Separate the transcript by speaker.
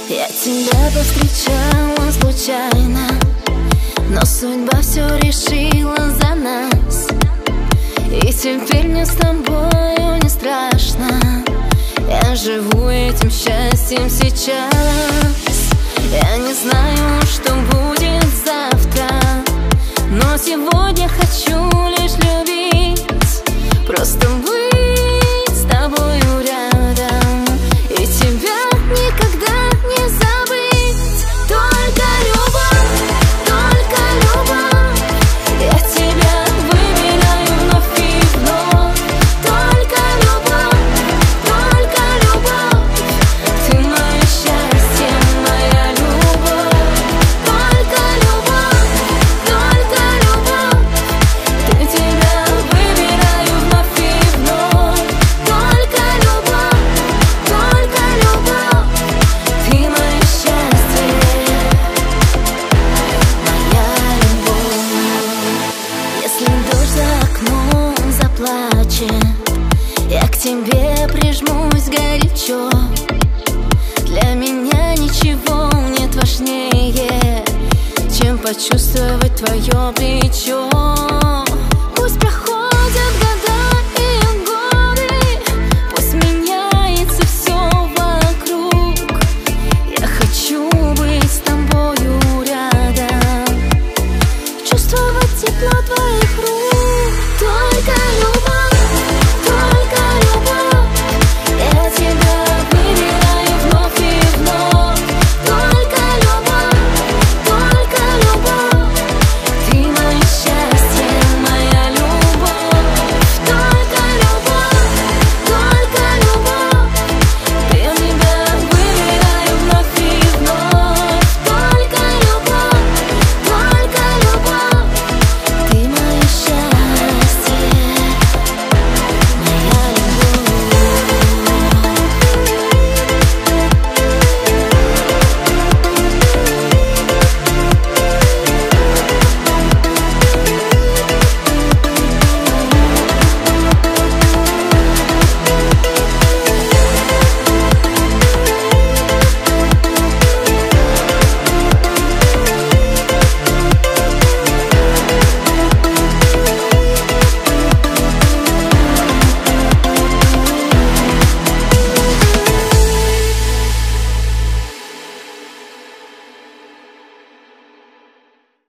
Speaker 1: Я тебя повстречала случайно, но судьба все решила за нас. И теперь мне с тобою не страшно. Я живу этим счастьем сейчас. Я не знаю, что будет завтра, но сегодня хочу лишь любить, просто быть с тобою рядом и тебя никогда не забыть. Только любовь, только любовь. Я тебя выбираю вновь и вновь. Только любовь, только любовь. Ты мое счастье, моя любовь. Только любовь, только любовь. Ты тебя выбираю вновь и вновь. Только любовь, только любовь. Ты мое счастье, моя любовь. Если дождь за окном заплачет, я к тебе прижмусь горячо. Для меня ничего нет важнее, чем почувствовать твое плечо.